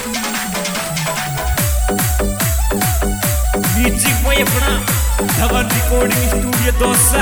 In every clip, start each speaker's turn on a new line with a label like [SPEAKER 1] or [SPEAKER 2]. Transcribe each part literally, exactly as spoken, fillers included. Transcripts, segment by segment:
[SPEAKER 1] Music boy अपना Dhawan recording studio dosa.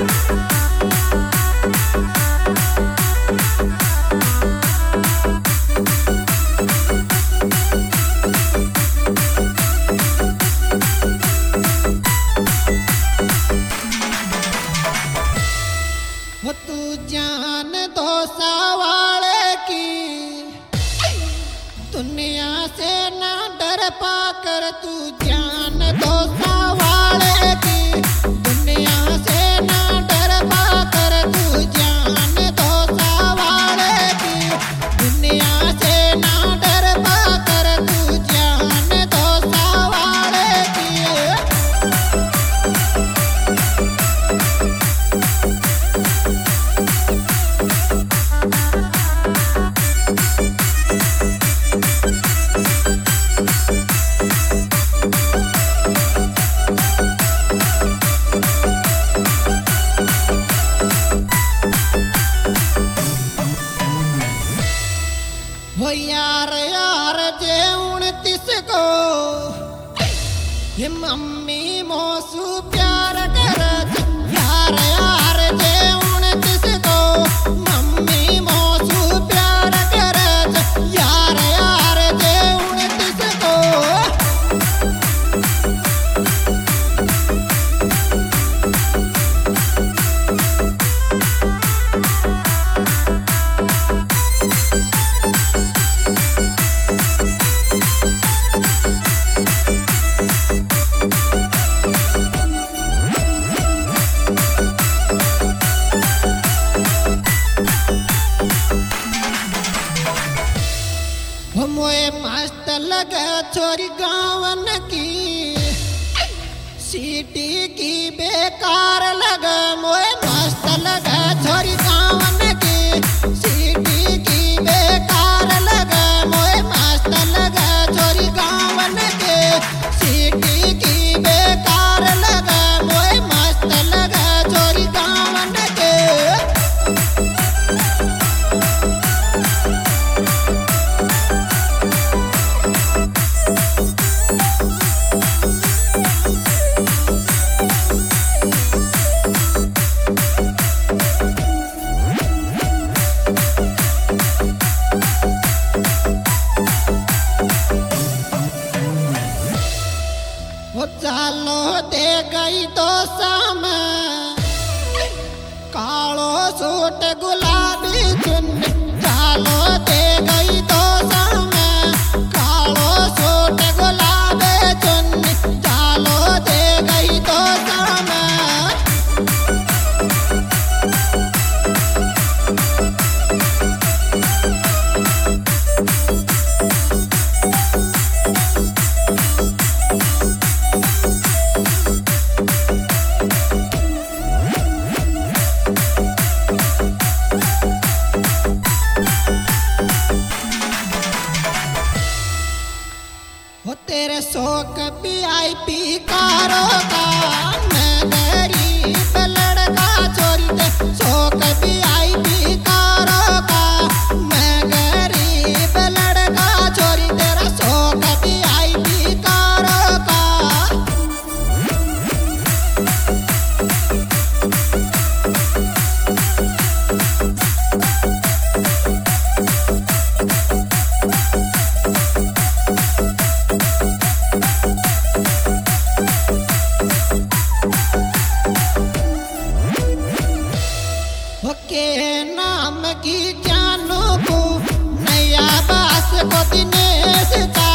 [SPEAKER 2] तू जान दोसा वाले की दुनिया से ना डर पाकर, तू जान दोसा वाले की दुनिया से ना डर पाकर, तू जान दोसा वाले की दुनिया से ना डर पाकर, तू जान दोसा वाले की। वो यार यार जे उनतीस को ये मम्मी मोसू प्यार कर, यार यार जे उनतीस को मम्मी मोसू प्यार कर, यार यार जे उनतीस को। मोए मस्त लगे छोरी गावन की, सीटी की बेकार लगे। मोए मस्त लगे छोरी गावन की, सीटी की बेकार लगे। मोए मस्त लगे छोरी गावन की, सीटी की बेकार लगे। मोए मस्त लगे छोरी गावन की। वो चालो दे गई तो शाम, कालो सूट गुलाबी चुन्नी, चालो दे गई तो शाम, कालो सूट गुलाबी चुन्नी, चालो दे गई तो शाम। वो तेरे शौक वी आई पी कारों का, मैं गरीब लड़का छोरी दे शौक वी आई पी कारों का, मैं गरीब लड़का छोरी तेरा शौक वी आई पी कारों का। के नाम की जानू को नया बास को दिनेश।